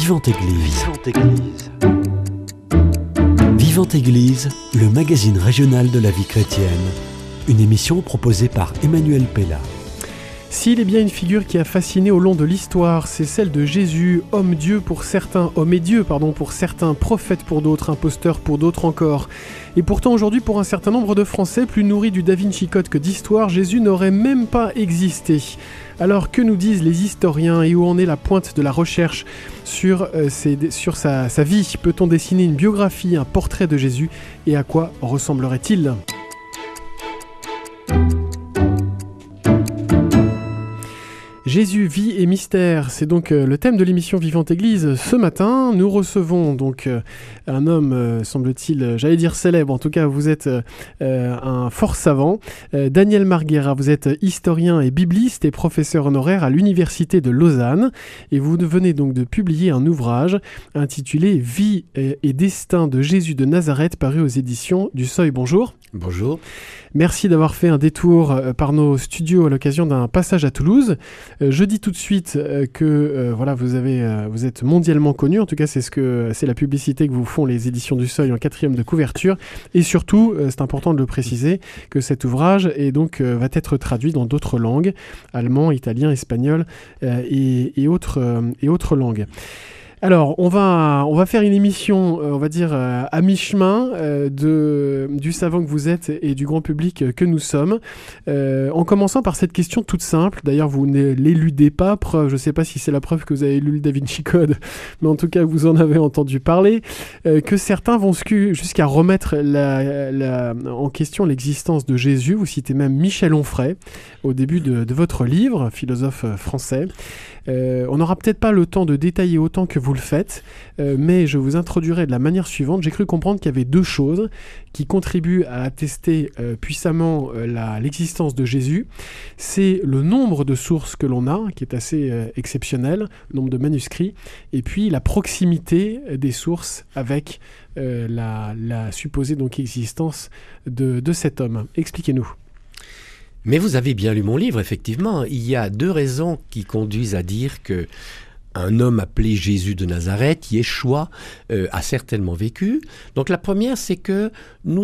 Vivante Église. Vivante Église. Vivante Église, le magazine régional de la vie chrétienne. Une émission proposée par Emmanuel Pella. S'il est bien une figure qui a fasciné au long de l'histoire, c'est celle de Jésus, homme et Dieu pour certains, prophète pour d'autres, imposteur pour d'autres encore. Et pourtant aujourd'hui, pour un certain nombre de Français, plus nourris du Da Vinci Code que d'histoire, Jésus n'aurait même pas existé. Alors que nous disent les historiens et où en est la pointe de la recherche sur sa vie? Peut-on dessiner une biographie, un portrait de Jésus, et à quoi ressemblerait-il ? Jésus, vie et mystère, c'est donc le thème de l'émission Vivante Église. Ce matin, nous recevons donc un homme, semble-t-il, j'allais dire célèbre, en tout cas vous êtes un fort savant. Daniel Marguera, vous êtes historien et bibliste et professeur honoraire à l'Université de Lausanne. Et vous venez donc de publier un ouvrage intitulé « Vie et destin de Jésus de Nazareth » paru aux éditions du Seuil. Bonjour. Bonjour. Merci d'avoir fait un détour par nos studios à l'occasion d'un passage à Toulouse. Je dis tout de suite que vous êtes mondialement connu. En tout cas, c'est la publicité que vous font les éditions du Seuil en 4e de couverture. Et surtout, c'est important de le préciser, que cet ouvrage va être traduit dans d'autres langues, allemand, italien, espagnol et autres langues. Alors, on va faire une émission, à mi-chemin du savant que vous êtes et du grand public que nous sommes, en commençant par cette question toute simple. D'ailleurs, vous ne l'éludez pas, preuve, je ne sais pas si c'est la preuve que vous avez lu le Da Vinci Code, mais en tout cas, vous en avez entendu parler, que certains vont jusqu'à remettre en question l'existence de Jésus. Vous citez même Michel Onfray au début de votre livre, philosophe français. On n'aura peut-être pas le temps de détailler autant que vous le faites, mais je vous introduirai de la manière suivante. J'ai cru comprendre qu'il y avait deux choses qui contribuent à attester puissamment l'existence de Jésus. C'est le nombre de sources que l'on a, qui est assez exceptionnel, le nombre de manuscrits, et puis la proximité des sources avec la supposée donc existence de cet homme. Expliquez-nous. Mais vous avez bien lu mon livre, effectivement. Il y a deux raisons qui conduisent à dire que un homme appelé Jésus de Nazareth, Yeshua, a certainement vécu. Donc la première, c'est que nous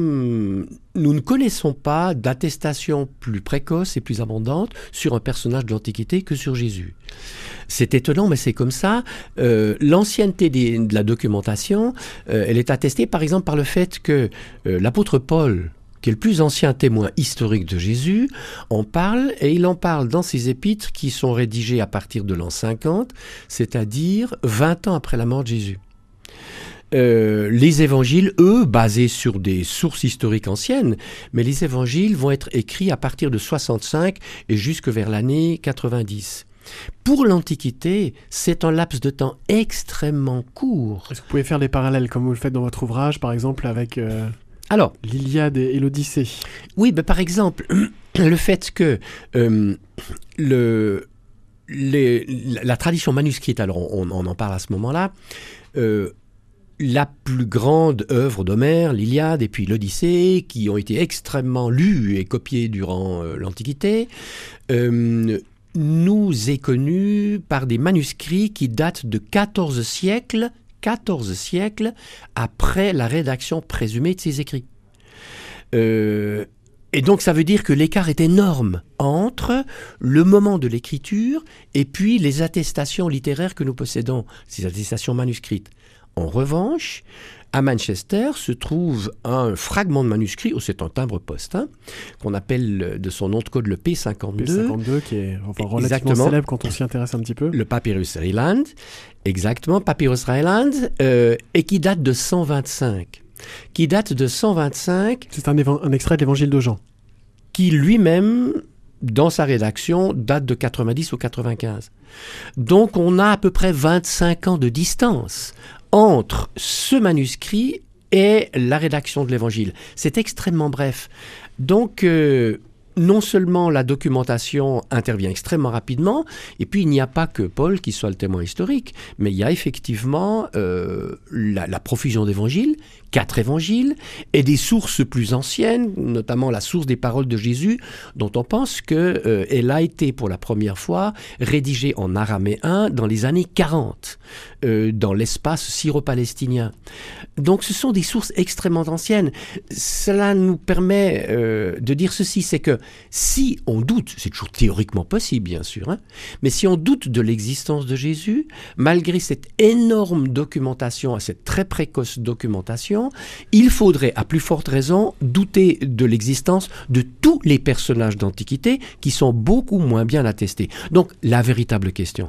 ne connaissons pas d'attestation plus précoce et plus abondante sur un personnage de l'Antiquité que sur Jésus. C'est étonnant, mais c'est comme ça. L'ancienneté de la documentation, elle est attestée par exemple par le fait que l'apôtre Paul, qui est le plus ancien témoin historique de Jésus, en parle, et il en parle dans ses épîtres qui sont rédigées à partir de l'an 50, c'est-à-dire 20 ans après la mort de Jésus. Les évangiles, eux, basés sur des sources historiques anciennes, mais les évangiles vont être écrits à partir de 65 et jusque vers l'année 90. Pour l'Antiquité, c'est un laps de temps extrêmement court. Est-ce que vous pouvez faire des parallèles, comme vous le faites dans votre ouvrage, par exemple, avec... Alors, l'Iliade et l'Odyssée. Oui, par exemple, le fait que la tradition manuscrite, alors on en parle à ce moment-là, la plus grande œuvre d'Homère, l'Iliade et puis l'Odyssée, qui ont été extrêmement lues et copiées durant l'Antiquité, nous est connue par des manuscrits qui datent de 14 siècles après la rédaction présumée de ces écrits. Et donc ça veut dire que l'écart est énorme entre le moment de l'écriture et puis les attestations littéraires que nous possédons, ces attestations manuscrites. En revanche, à Manchester se trouve un fragment de manuscrit, c'est un timbre-poste, qu'on appelle de son nom de code le P52. P52 qui est relativement célèbre quand on s'y intéresse un petit peu. Le Papyrus Ryland, exactement, Papyrus Ryland, et qui date de 125. C'est un extrait de l'évangile de Jean. Qui lui-même, dans sa rédaction, date de 90 ou 95. Donc on a à peu près 25 ans de distance entre ce manuscrit et la rédaction de l'Évangile. C'est extrêmement bref. Donc, non seulement la documentation intervient extrêmement rapidement, et puis il n'y a pas que Paul qui soit le témoin historique, mais il y a effectivement la profusion d'évangiles, 4 évangiles, et des sources plus anciennes, notamment la source des paroles de Jésus, dont on pense qu'elle a été pour la première fois rédigée en araméen dans les années 40, dans l'espace syro-palestinien. Donc ce sont des sources extrêmement anciennes. Cela nous permet de dire ceci, c'est que si on doute, c'est toujours théoriquement possible bien sûr, hein, mais si on doute de l'existence de Jésus, malgré cette énorme documentation, cette très précoce documentation, il faudrait à plus forte raison douter de l'existence de tous les personnages d'Antiquité qui sont beaucoup moins bien attestés. Donc la véritable question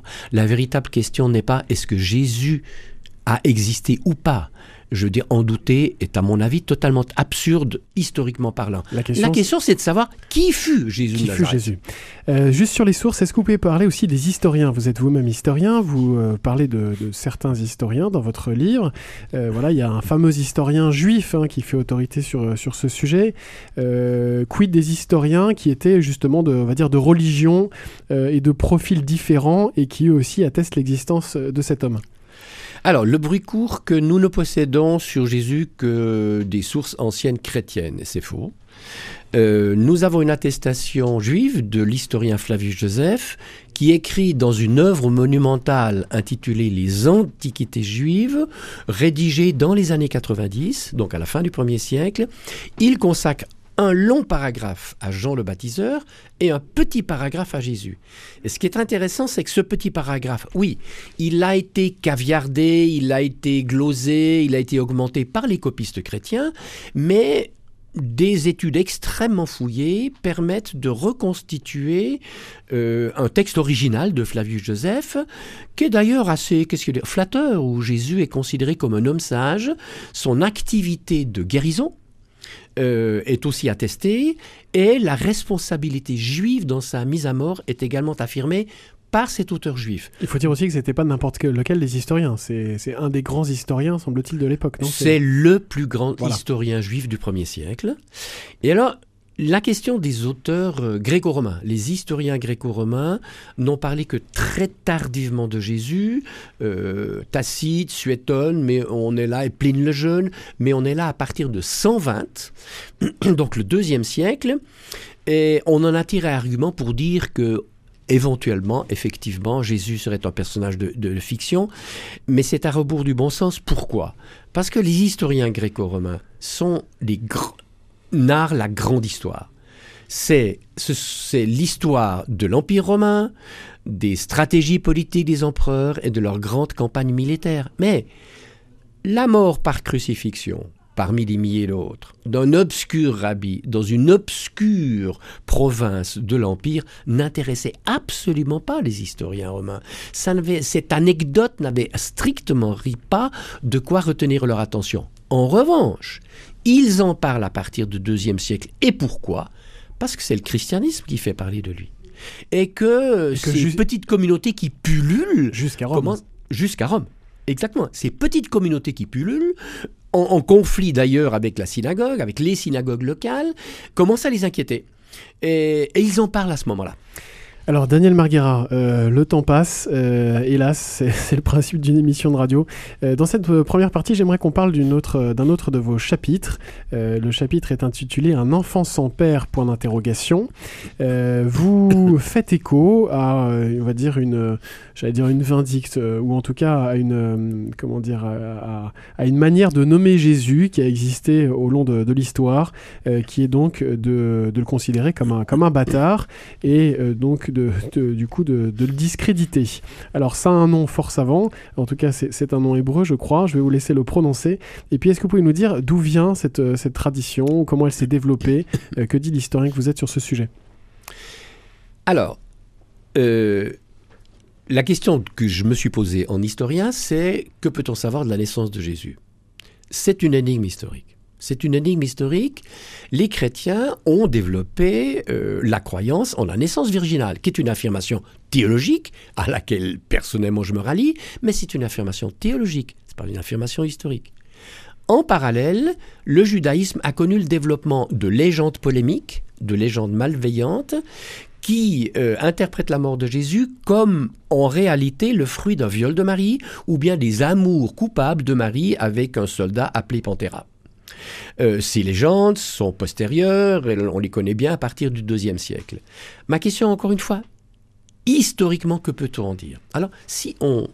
n'est pas est-ce que Jésus a existé ou pas. Je veux dire, en douter est, à mon avis, totalement absurde, historiquement parlant. La question, c'est de savoir qui fut Jésus de Nazareth. Juste sur les sources, est-ce que vous pouvez parler aussi des historiens ? Vous êtes vous-même historien, vous parlez de certains historiens dans votre livre. Voilà, il y a un fameux historien juif qui fait autorité sur ce sujet. Quid des historiens qui étaient justement on va dire, de religion et de profils différents et qui eux aussi attestent l'existence de cet homme ? Alors, le bruit court que nous ne possédons sur Jésus que des sources anciennes chrétiennes, c'est faux. Nous avons une attestation juive de l'historien Flavius Joseph qui écrit dans une œuvre monumentale intitulée « Les Antiquités juives », rédigée dans les années 90, donc à la fin du 1er siècle. Il consacre un long paragraphe à Jean le Baptiseur et un petit paragraphe à Jésus. Et ce qui est intéressant, c'est que ce petit paragraphe, oui, il a été caviardé, il a été glosé, il a été augmenté par les copistes chrétiens, mais des études extrêmement fouillées permettent de reconstituer un texte original de Flavius Joseph, qui est d'ailleurs assez flatteur, où Jésus est considéré comme un homme sage, son activité de guérison est aussi attestée, et la responsabilité juive dans sa mise à mort est également affirmée par cet auteur juif. Il faut dire aussi que ce n'était pas n'importe lequel des historiens, c'est un des grands historiens, semble-t-il, de l'époque, non ? C'est le plus grand historien juif du 1er siècle. Et alors, la question des auteurs gréco-romains. Les historiens gréco-romains n'ont parlé que très tardivement de Jésus. Tacite, Suétone, mais on est là, et Pline le Jeune, mais on est là à partir de 120, donc le 2e siècle. Et on en a tiré argument pour dire que éventuellement, effectivement, Jésus serait un personnage de fiction, mais c'est à rebours du bon sens. Pourquoi ? Parce que les historiens gréco-romains sont narrent la grande histoire. C'est l'histoire de l'Empire romain, des stratégies politiques des empereurs et de leurs grandes campagnes militaires. Mais la mort par crucifixion, parmi des milliers d'autres, d'un obscur rabbi dans une obscure province de l'Empire n'intéressait absolument pas les historiens romains. Cette anecdote n'avait strictement pas de quoi retenir leur attention. En revanche, ils en parlent à partir du 2e siècle. Et pourquoi ? Parce que c'est le christianisme qui fait parler de lui. Et que ces petites communautés qui pullulent... Jusqu'à Rome. Jusqu'à Rome, exactement. Ces petites communautés qui pullulent, en conflit d'ailleurs avec la synagogue, avec les synagogues locales, commencent à les inquiéter. Et ils en parlent à ce moment-là. Alors Daniel Marguera, le temps passe, hélas, c'est le principe d'une émission de radio. Dans cette première partie, j'aimerais qu'on parle d'un autre de vos chapitres. Le chapitre est intitulé « Un enfant sans père ?» Vous faites écho à, on va dire, une vindicte, ou en tout cas à une manière de nommer Jésus qui a existé au long de l'histoire, qui est donc de le considérer comme un bâtard, et donc du coup de le discréditer. Alors ça a un nom fort savant, en tout cas c'est un nom hébreu je crois, je vais vous laisser le prononcer, et puis est-ce que vous pouvez nous dire d'où vient cette tradition, comment elle s'est développée, que dit l'historien que vous êtes sur ce sujet ? Alors, la question que je me suis posée en historien, c'est que peut-on savoir de la naissance de Jésus ? C'est une énigme historique. C'est une énigme historique. Les chrétiens ont développé la croyance en la naissance virginale, qui est une affirmation théologique, à laquelle personnellement je me rallie, mais c'est une affirmation théologique, c'est pas une affirmation historique. En parallèle, le judaïsme a connu le développement de légendes polémiques, de légendes malveillantes, qui interprètent la mort de Jésus comme en réalité le fruit d'un viol de Marie ou bien des amours coupables de Marie avec un soldat appelé Panthéra. Ces légendes sont postérieures, et on les connaît bien à partir du IIe siècle. Ma question, encore une fois, historiquement, que peut-on en dire? Alors, si on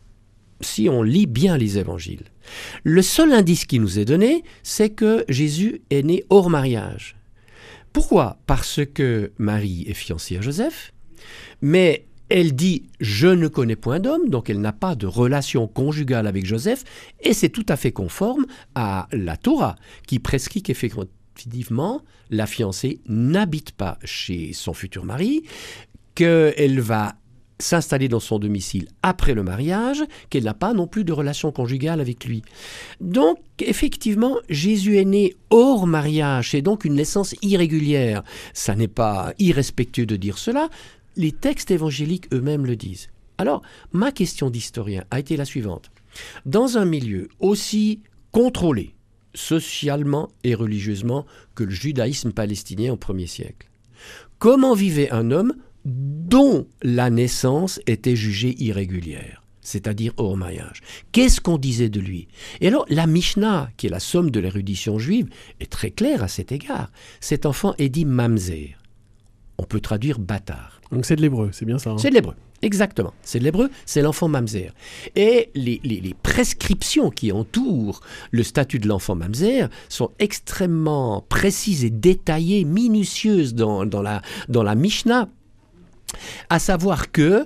lit bien les évangiles, le seul indice qui nous est donné, c'est que Jésus est né hors mariage. Pourquoi? Parce que Marie est fiancée à Joseph, mais elle dit « je ne connais point d'homme », donc elle n'a pas de relation conjugale avec Joseph, et c'est tout à fait conforme à la Torah, qui prescrit qu'effectivement, la fiancée n'habite pas chez son futur mari, qu'elle va s'installer dans son domicile après le mariage, qu'elle n'a pas non plus de relation conjugale avec lui. Donc, effectivement, Jésus est né hors mariage, c'est donc une naissance irrégulière. Ça n'est pas irrespectueux de dire cela, les textes évangéliques eux-mêmes le disent. Alors, ma question d'historien a été la suivante. Dans un milieu aussi contrôlé, socialement et religieusement, que le judaïsme palestinien au 1er siècle, comment vivait un homme dont la naissance était jugée irrégulière, c'est-à-dire hors mariage? Qu'est-ce qu'on disait de lui? Et alors, la Mishnah, qui est la somme de l'érudition juive, est très claire à cet égard. Cet enfant est dit mamzer. On peut traduire bâtard. Donc c'est de l'hébreu, c'est bien ça, hein? C'est de l'hébreu, exactement. C'est de l'hébreu, c'est l'enfant mamzer. Et les prescriptions qui entourent le statut de l'enfant mamzer sont extrêmement précises et détaillées, minutieuses dans la Mishnah. À savoir que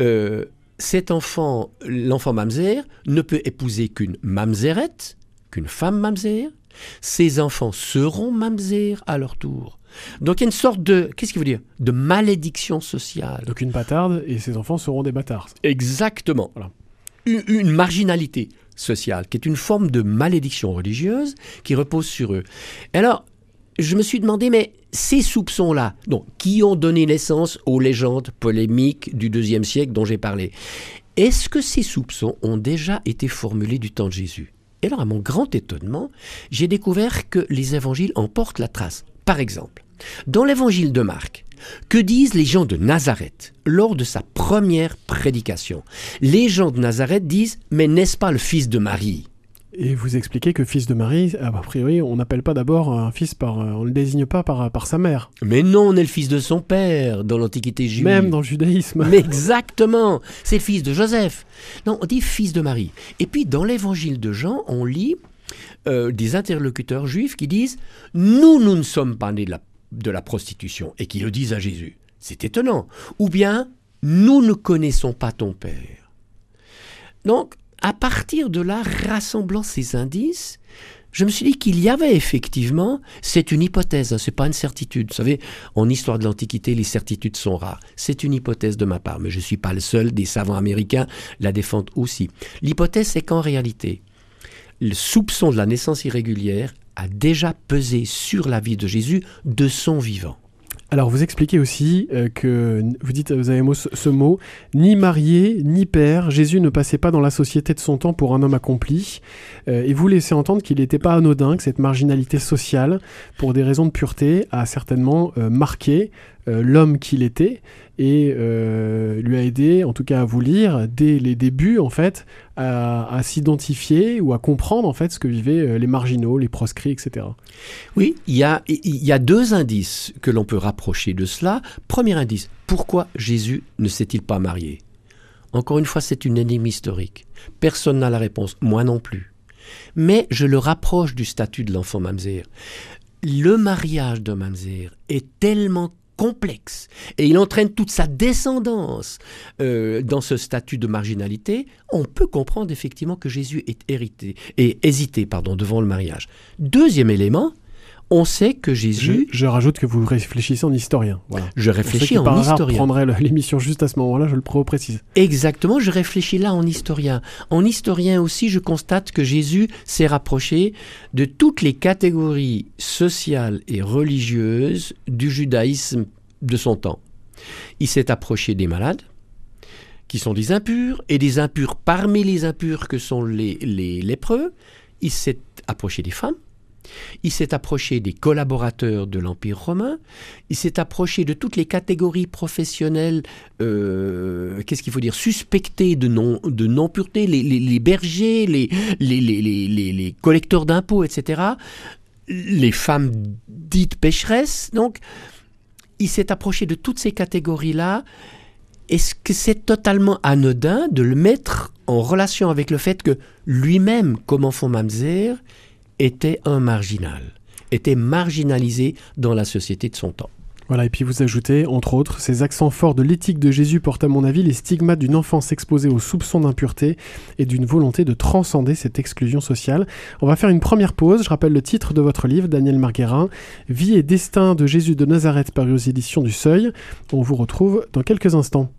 cet enfant, l'enfant mamzer, ne peut épouser qu'une mamzerette, qu'une femme mamzer. Ses enfants seront mamzer à leur tour. Donc il y a une sorte de, qu'est-ce qu'il veut dire? De malédiction sociale. Donc une bâtarde et ses enfants seront des bâtards. Exactement. Voilà. Une marginalité sociale, qui est une forme de malédiction religieuse qui repose sur eux. Alors, je me suis demandé, mais ces soupçons-là, donc, qui ont donné naissance aux légendes polémiques du IIe siècle dont j'ai parlé, est-ce que ces soupçons ont déjà été formulés du temps de Jésus? Et alors, à mon grand étonnement, j'ai découvert que les évangiles en portent la trace. Par exemple, dans l'évangile de Marc, que disent les gens de Nazareth lors de sa première prédication? Les gens de Nazareth disent « Mais n'est-ce pas le fils de Marie ?» Et vous expliquez que fils de Marie, a priori, on n'appelle pas d'abord un fils on ne le désigne pas par sa mère. Mais non, on est le fils de son père dans l'Antiquité juive. Même dans le judaïsme. Mais exactement, c'est le fils de Joseph. Non, on dit fils de Marie. Et puis dans l'évangile de Jean, on lit des interlocuteurs juifs qui disent « Nous ne sommes pas nés de la prostitution » et qui le disent à Jésus. C'est étonnant. Ou bien « Nous ne connaissons pas ton père ». Donc, à partir de là, rassemblant ces indices, je me suis dit qu'il y avait effectivement, c'est une hypothèse, hein, ce n'est pas une certitude. Vous savez, en histoire de l'Antiquité, les certitudes sont rares. C'est une hypothèse de ma part, mais je ne suis pas le seul, des savants américains la défendent aussi. L'hypothèse, c'est qu'en réalité, le soupçon de la naissance irrégulière a déjà pesé sur la vie de Jésus de son vivant. Alors vous expliquez aussi que, vous avez ce mot, ni marié, ni père, Jésus ne passait pas dans la société de son temps pour un homme accompli, et vous laissez entendre qu'il n'était pas anodin, que cette marginalité sociale, pour des raisons de pureté, a certainement marqué l'homme qu'il était, et lui a aidé, en tout cas à vous lire, dès les débuts, en fait, à s'identifier ou à comprendre, en fait, ce que vivaient les marginaux, les proscrits, etc. Oui, il y a deux indices que l'on peut rapprocher de cela. Premier indice, pourquoi Jésus ne s'est-il pas marié? Encore une fois, c'est une énigme historique. Personne n'a la réponse, moi non plus. Mais je le rapproche du statut de l'enfant mamzer. Le mariage d'un mamzer est tellement complexe et il entraîne toute sa descendance dans ce statut de marginalité, on peut comprendre effectivement que Jésus ait hésité devant le mariage. Deuxième élément, on sait que Jésus... Je rajoute que vous réfléchissez en historien. Voilà. Je réfléchis en par hasard historien. Prendrait l'émission juste à ce moment-là, je le précise. Exactement, je réfléchis là en historien. En historien aussi, je constate que Jésus s'est rapproché de toutes les catégories sociales et religieuses du judaïsme de son temps. Il s'est approché des malades, qui sont des impurs, et des impurs parmi les impurs que sont les lépreux. Il s'est approché des femmes, il s'est approché des collaborateurs de l'Empire romain, il s'est approché de toutes les catégories professionnelles, suspectées de non-pureté, les bergers, les collecteurs d'impôts, etc., les femmes dites pécheresses. Donc, il s'est approché de toutes ces catégories-là. Est-ce que c'est totalement anodin de le mettre en relation avec le fait que lui-même, comme enfant mamzer, était un marginal, était marginalisé dans la société de son temps? Voilà, et puis vous ajoutez, entre autres, ces accents forts de l'éthique de Jésus portent à mon avis les stigmates d'une enfance exposée aux soupçons d'impureté et d'une volonté de transcender cette exclusion sociale. On va faire une première pause. Je rappelle le titre de votre livre, Daniel Marguerin, Vie et destin de Jésus de Nazareth, paru aux éditions du Seuil. On vous retrouve dans quelques instants.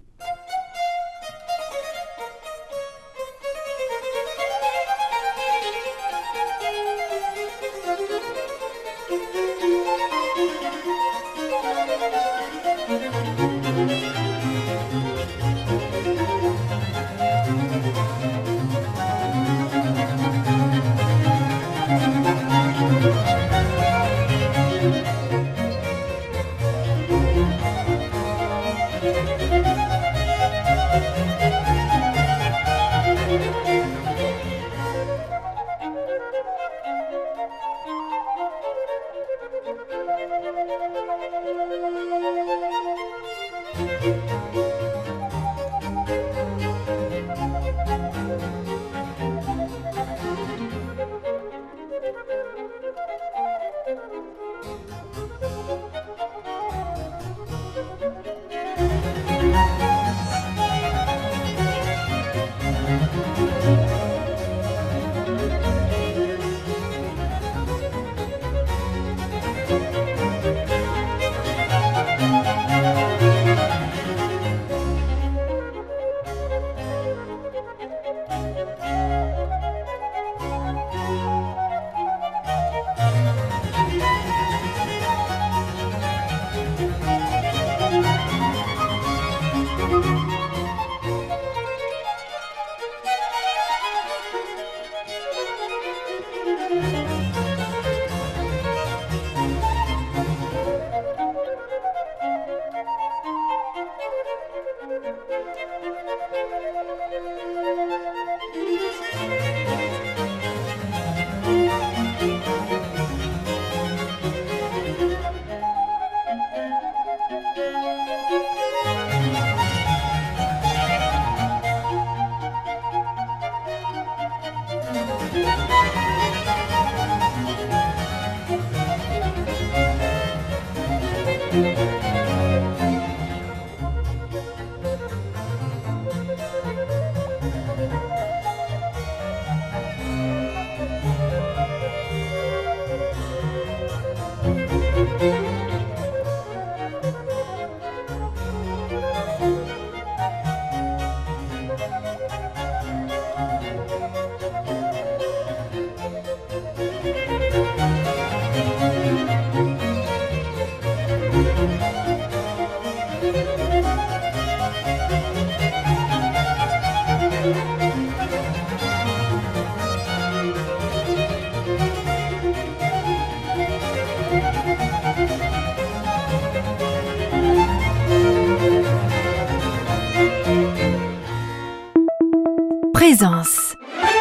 Présence.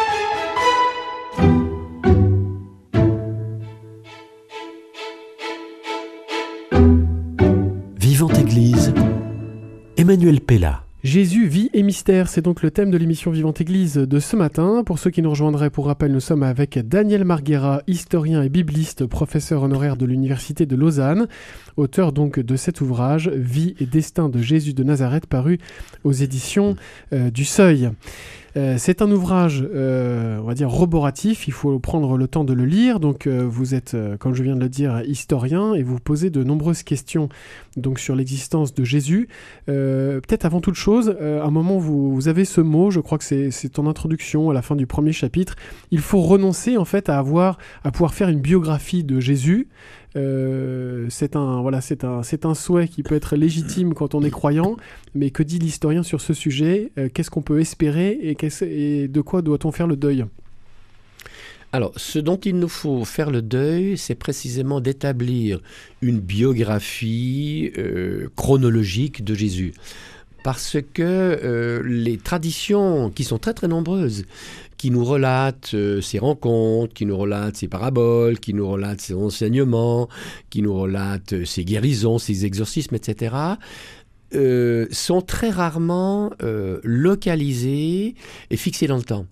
Vivante Église, Emmanuel Pella. Jésus, vie et mystère, c'est donc le thème de l'émission Vivante Église de ce matin. Pour ceux qui nous rejoindraient, pour rappel, nous sommes avec Daniel Marguerin, historien et bibliste, professeur honoraire de l'Université de Lausanne, auteur donc de cet ouvrage, Vie et destin de Jésus de Nazareth, paru aux éditions du Seuil. C'est un ouvrage, on va dire, roboratif, il faut prendre le temps de le lire. Donc vous êtes, comme je viens de le dire, historien et vous posez de nombreuses questions donc, sur l'existence de Jésus. Peut-être avant toute chose, à un moment vous avez ce mot, je crois que c'est en introduction à la fin du premier chapitre, il faut renoncer en fait à pouvoir faire une biographie de Jésus. C'est un souhait qui peut être légitime quand on est croyant, mais que dit l'historien sur ce sujet ? Qu'est-ce qu'on peut espérer et de quoi doit-on faire le deuil ? Alors, ce dont il nous faut faire le deuil, c'est précisément d'établir une biographie chronologique de Jésus. Parce que les traditions, qui sont très très nombreuses, qui nous relatent ses rencontres, qui nous relatent ses paraboles, qui nous relatent ses enseignements, qui nous relatent ses guérisons, ses exorcismes, etc., sont très rarement localisés et fixés dans le temps.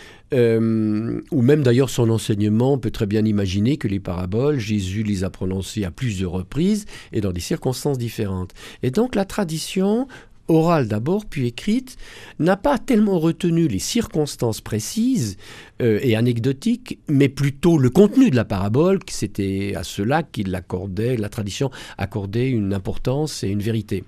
Ou même d'ailleurs son enseignement, on peut très bien imaginer que les paraboles, Jésus les a prononcées à plusieurs reprises et dans des circonstances différentes. Et donc la tradition, orale d'abord, puis écrite, n'a pas tellement retenu les circonstances précises et anecdotiques, mais plutôt le contenu de la parabole, que c'était à cela la tradition accordait une importance et une vérité.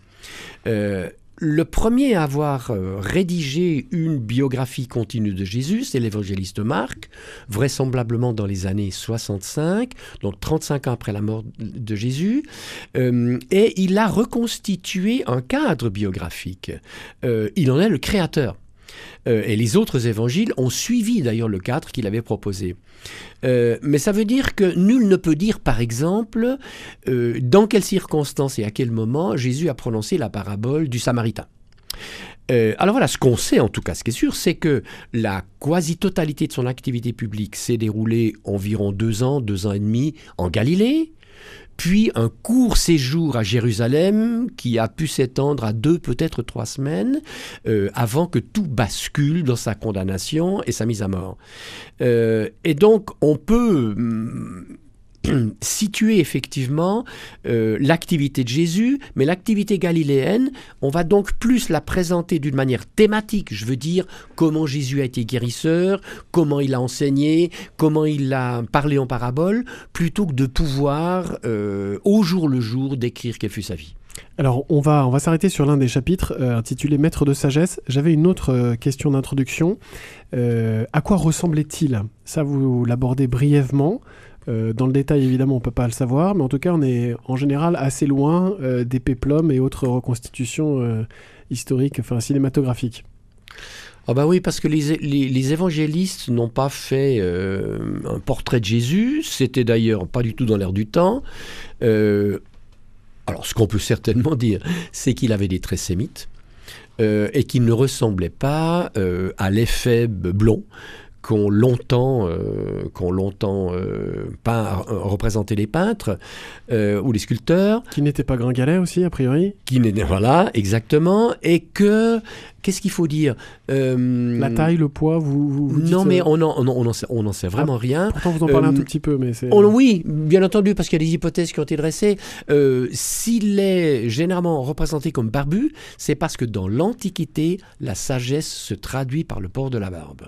Le premier à avoir rédigé une biographie continue de Jésus, c'est l'évangéliste Marc, vraisemblablement dans les années 65, donc 35 ans après la mort de Jésus, et il a reconstitué un cadre biographique. Il en est le créateur. Et les autres évangiles ont suivi d'ailleurs le cadre qu'il avait proposé. Mais ça veut dire que nul ne peut dire, par exemple, dans quelles circonstances et à quel moment Jésus a prononcé la parabole du Samaritain. Alors voilà, ce qu'on sait en tout cas, ce qui est sûr, c'est que la quasi-totalité de son activité publique s'est déroulée environ 2 ans et demi en Galilée, puis un court séjour à Jérusalem qui a pu s'étendre à 2, peut-être 3 semaines, avant que tout bascule dans sa condamnation et sa mise à mort. Et donc, on peut situer effectivement l'activité de Jésus, mais l'activité galiléenne, on va donc plus la présenter d'une manière thématique, je veux dire comment Jésus a été guérisseur, comment il a enseigné, comment il a parlé en parabole, plutôt que de pouvoir au jour le jour décrire quelle fut sa vie. Alors, on va s'arrêter sur l'un des chapitres intitulé « Maître de sagesse ». J'avais une autre question d'introduction. À quoi ressemblait-il ? Ça, vous l'abordez brièvement. Dans le détail, évidemment, on ne peut pas le savoir, mais en tout cas, on est en général assez loin des péplums et autres reconstitutions historiques, enfin cinématographiques. Ah bah oui, parce que les évangélistes n'ont pas fait un portrait de Jésus, c'était d'ailleurs pas du tout dans l'air du temps. Alors, ce qu'on peut certainement dire, c'est qu'il avait des traits sémites et qu'il ne ressemblait pas à l'éphèbe blond qu'ont longtemps représenté les peintres ou les sculpteurs. Qui n'étaient pas gringalets aussi, a priori. Voilà, exactement. Et que, qu'est-ce qu'il faut dire La taille, le poids, vous dites, non, mais on n'en sait vraiment rien. Pourtant, vous en parlez un tout petit peu, mais c'est... Oui, bien entendu, parce qu'il y a des hypothèses qui ont été dressées. S'il est généralement représenté comme barbu, c'est parce que dans l'Antiquité, la sagesse se traduit par le port de la barbe.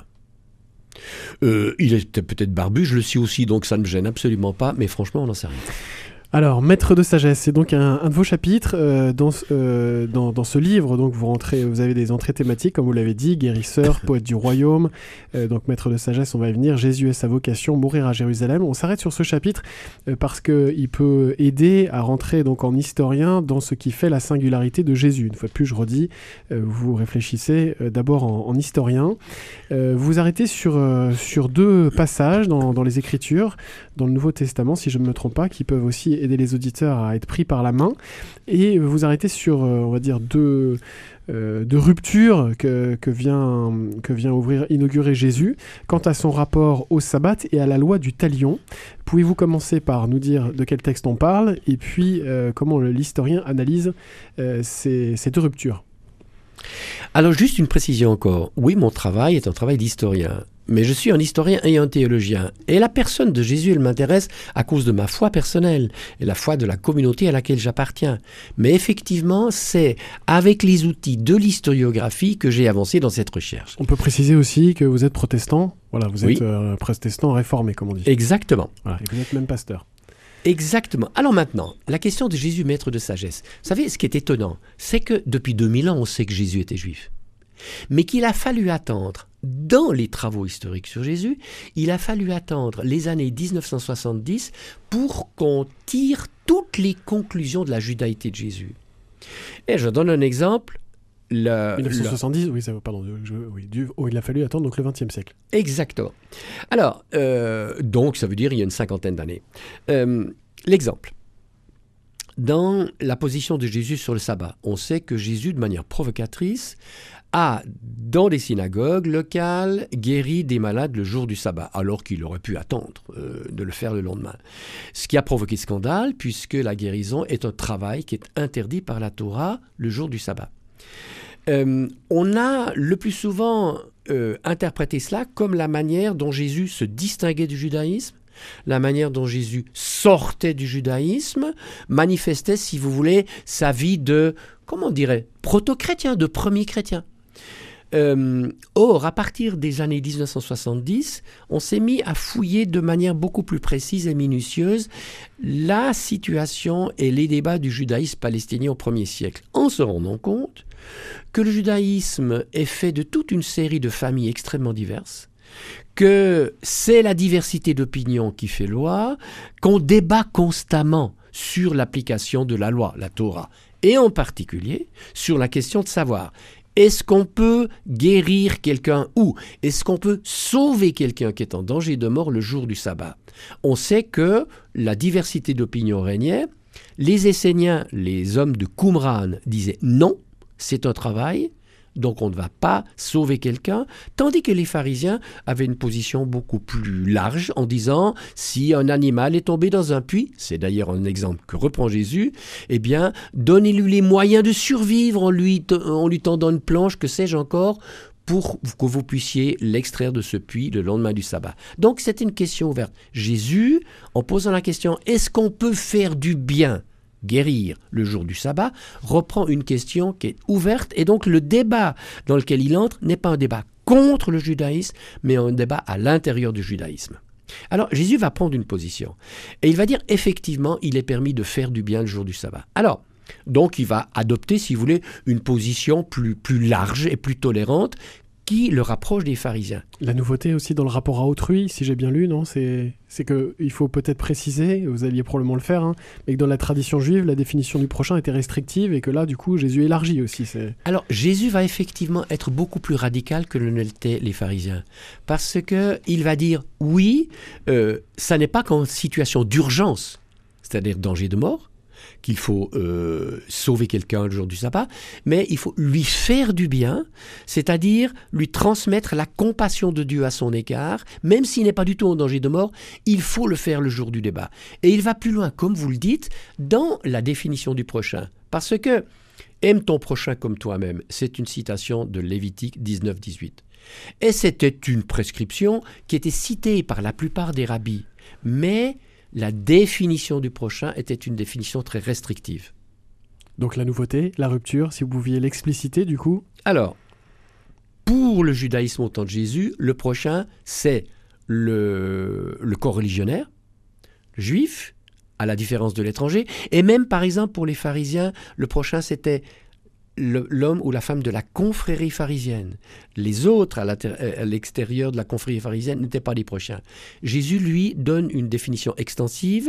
Il était peut-être barbu, je le suis aussi, donc ça ne me gêne absolument pas, mais franchement, on n'en sait rien. Alors, Maître de sagesse, c'est donc un de vos chapitres. Dans ce livre, donc vous avez des entrées thématiques, comme vous l'avez dit, guérisseur, poète du royaume. Donc, Maître de sagesse, on va y venir. Jésus et sa vocation, mourir à Jérusalem. On s'arrête sur ce chapitre parce qu'il peut aider à rentrer donc en historien dans ce qui fait la singularité de Jésus. Une fois de plus, je redis, vous réfléchissez d'abord en historien. Vous vous arrêtez sur 2 passages dans les Écritures, dans le Nouveau Testament, si je ne me trompe pas, qui peuvent aussi aider les auditeurs à être pris par la main, et vous arrêtez sur, on va dire, deux ruptures que vient inaugurer Jésus quant à son rapport au sabbat et à la loi du talion. Pouvez-vous commencer par nous dire de quel texte on parle, et puis comment l'historien analyse ces 2 ruptures ? Alors, juste une précision encore. Oui, mon travail est un travail d'historien. Mais je suis un historien et un théologien. Et la personne de Jésus, elle m'intéresse à cause de ma foi personnelle et la foi de la communauté à laquelle j'appartiens. Mais effectivement, c'est avec les outils de l'historiographie que j'ai avancé dans cette recherche. On peut préciser aussi que vous êtes protestant. Voilà, vous êtes protestant réformé, comme on dit. Exactement. Voilà, et vous êtes même pasteur. Exactement. Alors maintenant, la question de Jésus, maître de sagesse. Vous savez, ce qui est étonnant, c'est que depuis 2000 ans, on sait que Jésus était juif. Mais qu'il a fallu attendre, dans les travaux historiques sur Jésus, il a fallu attendre les années 1970 pour qu'on tire toutes les conclusions de la judaïté de Jésus. Et je donne un exemple. 1970, oui, pardon, il a fallu attendre donc le XXe siècle. Exactement. Alors, donc ça veut dire il y a une cinquantaine d'années. L'exemple. Dans la position de Jésus sur le sabbat, on sait que Jésus, de manière provocatrice, a, dans des synagogues locales, guéri des malades le jour du sabbat, alors qu'il aurait pu attendre de le faire le lendemain. Ce qui a provoqué scandale, puisque la guérison est un travail qui est interdit par la Torah le jour du sabbat. On a le plus souvent interprété cela comme la manière dont Jésus se distinguait du judaïsme, la manière dont Jésus sortait du judaïsme, manifestait, si vous voulez, sa vie de, comment on dirait, proto-chrétien, de premier chrétien. Or, à partir des années 1970, on s'est mis à fouiller de manière beaucoup plus précise et minutieuse la situation et les débats du judaïsme palestinien au 1er siècle, en se rendant compte que le judaïsme est fait de toute une série de familles extrêmement diverses, que c'est la diversité d'opinions qui fait loi, qu'on débat constamment sur l'application de la loi, la Torah, et en particulier sur la question de savoir est-ce qu'on peut guérir quelqu'un ou est-ce qu'on peut sauver quelqu'un qui est en danger de mort le jour du sabbat. On sait que la diversité d'opinions régnait. Les Esséniens, les hommes de Qumran, disaient non, c'est un travail, donc on ne va pas sauver quelqu'un, tandis que les pharisiens avaient une position beaucoup plus large en disant si un animal est tombé dans un puits, c'est d'ailleurs un exemple que reprend Jésus, eh bien donnez-lui les moyens de survivre en lui tendant une planche, que sais-je encore, pour que vous puissiez l'extraire de ce puits le lendemain du sabbat. Donc c'est une question ouverte. Jésus, en posant la question est-ce qu'on peut faire du bien, guérir le jour du sabbat, reprend une question qui est ouverte, et donc le débat dans lequel il entre n'est pas un débat contre le judaïsme, mais un débat à l'intérieur du judaïsme. Alors Jésus va prendre une position, et il va dire effectivement il est permis de faire du bien le jour du sabbat. Alors, donc il va adopter, si vous voulez, une position plus large et plus tolérante, qui le rapproche des pharisiens. La nouveauté aussi dans le rapport à autrui, si j'ai bien lu, non, c'est qu'il faut peut-être préciser, vous alliez probablement le faire, hein, mais que dans la tradition juive, la définition du prochain était restrictive et que là, du coup, Jésus élargit aussi. Alors, Jésus va effectivement être beaucoup plus radical que ne l'étaient les pharisiens, parce qu'il va dire, oui, ça n'est pas qu'en situation d'urgence, c'est-à-dire danger de mort, qu'il faut sauver quelqu'un le jour du sabbat, mais il faut lui faire du bien, c'est-à-dire lui transmettre la compassion de Dieu à son égard, même s'il n'est pas du tout en danger de mort, il faut le faire le jour du débat. Et il va plus loin, comme vous le dites, dans la définition du prochain, parce que « aime ton prochain comme toi-même », c'est une citation de Lévitique 19-18. Et c'était une prescription qui était citée par la plupart des rabbis, mais la définition du prochain était une définition très restrictive. Donc la nouveauté, la rupture, si vous pouviez l'expliciter du coup. Alors, pour le judaïsme au temps de Jésus, le prochain, c'est le corps religionnaire, le juif, à la différence de l'étranger. Et même, par exemple, pour les pharisiens, le prochain, c'était l'homme ou la femme de la confrérie pharisienne. Les autres, à l'extérieur de la confrérie pharisienne, n'étaient pas les prochains. Jésus, lui, donne une définition extensive.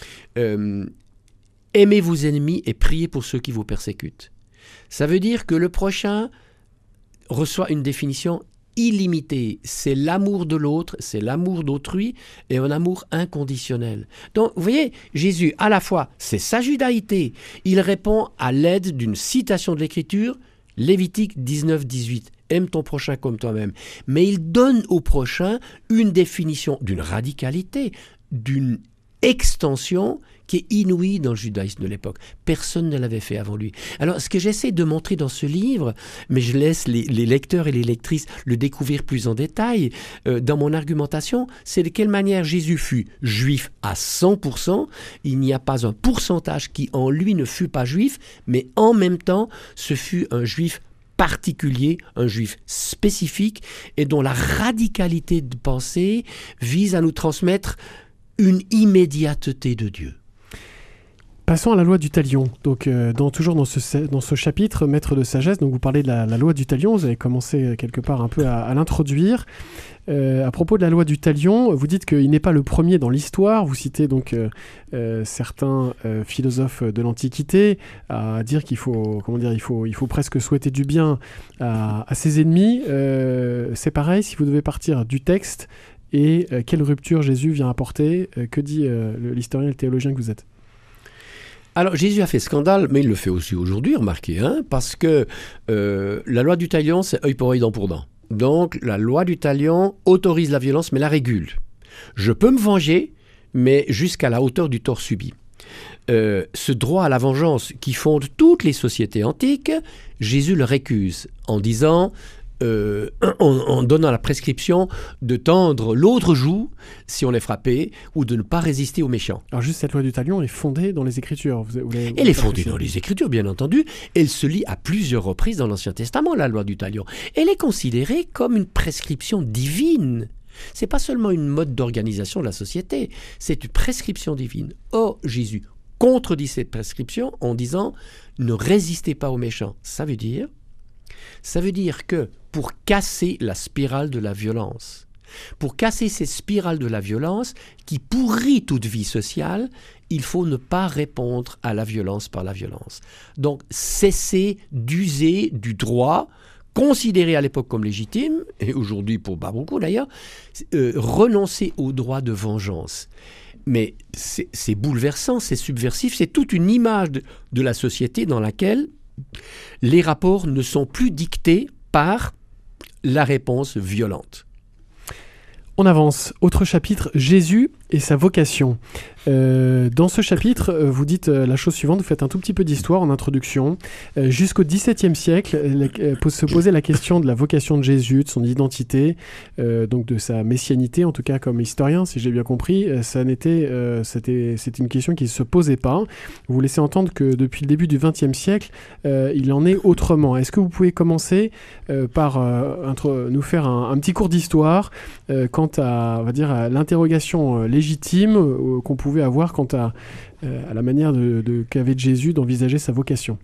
Aimez vos ennemis et priez pour ceux qui vous persécutent. Ça veut dire que le prochain reçoit une définition illimitée. C'est l'amour de l'autre, c'est l'amour d'autrui et un amour inconditionnel. Donc, vous voyez, Jésus, à la fois, c'est sa judaïté. Il répond à l'aide d'une citation de l'Écriture, Lévitique 19-18. Aime ton prochain comme toi-même. Mais il donne au prochain une définition d'une radicalité, d'une extension qui est inouïe dans le judaïsme de l'époque. Personne ne l'avait fait avant lui. Alors, ce que j'essaie de montrer dans ce livre, mais je laisse les lecteurs et les lectrices le découvrir plus en détail, dans mon argumentation, c'est de quelle manière Jésus fut juif à 100%. Il n'y a pas un pourcentage qui en lui ne fut pas juif, mais en même temps, ce fut un juif particulier, un juif spécifique, et dont la radicalité de pensée vise à nous transmettre une immédiateté de Dieu. Passons à la loi du talion. Donc, toujours dans ce chapitre, Maître de sagesse, donc vous parlez de la loi du talion, vous avez commencé quelque part un peu à l'introduire. À propos de la loi du talion, vous dites qu'il n'est pas le premier dans l'histoire. Vous citez donc certains philosophes de l'Antiquité à dire qu'il faut, il faut presque souhaiter du bien à ses ennemis. C'est pareil, si vous devez partir du texte, et quelle rupture Jésus vient apporter, que dit l'historien et le théologien que vous êtes ? Alors Jésus a fait scandale, mais il le fait aussi aujourd'hui, remarquez, parce que la loi du talion, c'est œil pour œil, dent pour dent. Donc la loi du talion autorise la violence, mais la régule. Je peux me venger, mais jusqu'à la hauteur du tort subi. Ce droit à la vengeance qui fonde toutes les sociétés antiques, Jésus le récuse en disant... en donnant la prescription de tendre l'autre joue si on est frappé ou de ne pas résister aux méchants. Alors juste cette loi du talion est fondée dans les Écritures. Elle est fondée dans les Écritures, bien entendu. Elle se lit à plusieurs reprises dans l'Ancien Testament, la loi du talion. Elle est considérée comme une prescription divine. C'est pas seulement une mode d'organisation de la société, c'est une prescription divine. Or, Jésus contredit cette prescription en disant « ne résistez pas aux méchants ». Ça veut dire que pour casser la spirale de la violence, pour casser cette spirale de la violence qui pourrit toute vie sociale, il faut ne pas répondre à la violence par la violence. Donc, cesser d'user du droit, considéré à l'époque comme légitime, et aujourd'hui pour pas beaucoup d'ailleurs, renoncer au droit de vengeance. Mais c'est bouleversant, c'est subversif, c'est toute une image de la société dans laquelle les rapports ne sont plus dictés par la réponse violente. On avance. Autre chapitre, Jésus et sa vocation. Dans ce chapitre, vous dites la chose suivante, vous faites un tout petit peu d'histoire en introduction. Jusqu'au XVIIe siècle, se posait la question de la vocation de Jésus, de son identité, donc de sa messianité, en tout cas comme historien, si j'ai bien compris. C'était une question qui ne se posait pas. Vous laissez entendre que depuis le début du XXe siècle, il en est autrement. Est-ce que vous pouvez commencer par nous faire un petit cours d'histoire quant à, on va dire, à l'interrogation légitime qu'on pouvait avoir quant à la manière qu'avait Jésus d'envisager sa vocation?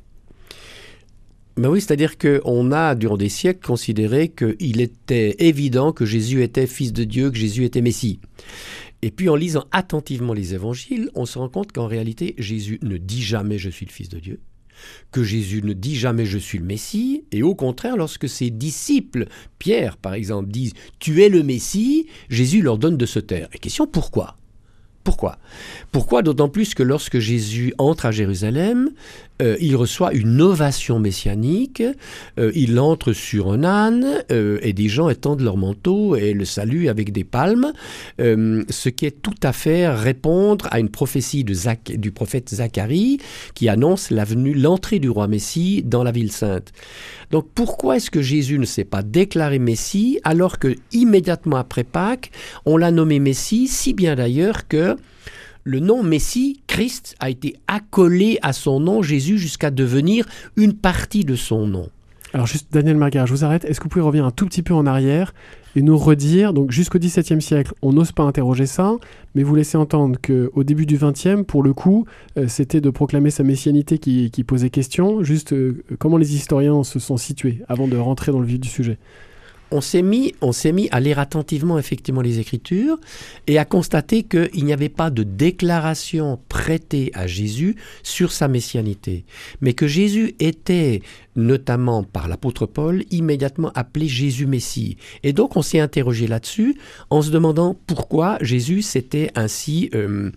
Ben oui, c'est-à-dire qu'on a, durant des siècles, considéré qu'il était évident que Jésus était fils de Dieu, que Jésus était Messie. Et puis en lisant attentivement les évangiles, on se rend compte qu'en réalité, Jésus ne dit jamais « je suis le fils de Dieu », que Jésus ne dit jamais « je suis le Messie », et au contraire, lorsque ses disciples, Pierre par exemple, disent « tu es le Messie », Jésus leur donne de se taire. Et question, pourquoi ? Pourquoi d'autant plus que lorsque Jésus entre à Jérusalem, il reçoit une ovation messianique, il entre sur un âne et des gens étendent leur manteau et le saluent avec des palmes, ce qui est tout à fait répondre à une prophétie du prophète Zacharie qui annonce l'entrée du roi Messie dans la ville sainte. Donc pourquoi est-ce que Jésus ne s'est pas déclaré Messie alors que immédiatement après Pâques, on l'a nommé Messie, si bien d'ailleurs que le nom Messie, Christ, a été accolé à son nom, Jésus, jusqu'à devenir une partie de son nom. Alors juste, Daniel Marguerite, je vous arrête. Est-ce que vous pouvez revenir un tout petit peu en arrière et nous redire, donc jusqu'au XVIIe siècle, on n'ose pas interroger ça, mais vous laissez entendre qu'au début du XXe, pour le coup, c'était de proclamer sa messianité qui posait question. Juste, comment les historiens se sont situés avant de rentrer dans le vif du sujet ? On s'est mis à lire attentivement effectivement les Écritures et à constater qu'il n'y avait pas de déclaration prêtée à Jésus sur sa messianité, mais que Jésus était, notamment par l'apôtre Paul, immédiatement appelé Jésus Messie. Et donc on s'est interrogé là-dessus en se demandant pourquoi Jésus s'était ainsi